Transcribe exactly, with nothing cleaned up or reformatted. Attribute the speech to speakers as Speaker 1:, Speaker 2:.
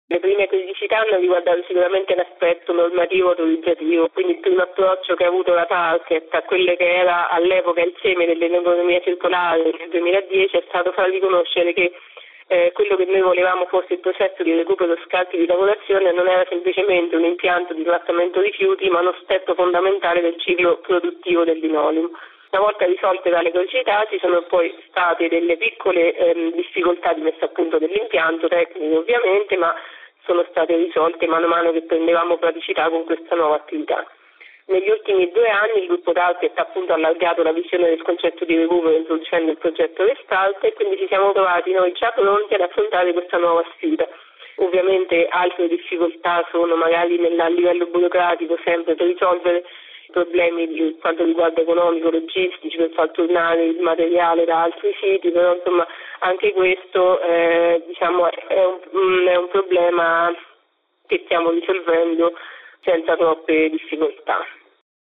Speaker 1: Le prime criticità hanno riguardato sicuramente l'aspetto normativo autorizzativo, quindi il primo approccio che ha avuto la Target a quelle che era all'epoca il seme dell'economia circolare nel duemiladieci è stato far riconoscere che eh, quello che noi volevamo fosse il processo di recupero scarti di lavorazione non era semplicemente un impianto di trattamento rifiuti, ma uno aspetto fondamentale del ciclo produttivo del linoleum. Una volta risolte dalle criticità ci sono poi state delle piccole ehm, difficoltà di messa a punto dell'impianto, tecniche ovviamente, ma sono state risolte mano a mano che prendevamo praticità con questa nuova attività. Negli ultimi due anni il gruppo Target ha appunto allargato la visione del concetto di recupero introducendo il progetto Restart e quindi ci siamo trovati noi già pronti ad affrontare questa nuova sfida. Ovviamente altre difficoltà sono magari nel, a livello burocratico sempre per risolvere problemi di quanto riguarda economico, logistici, per far tornare il materiale da altri siti, però insomma anche questo eh, diciamo è un, è un problema che stiamo risolvendo senza troppe difficoltà.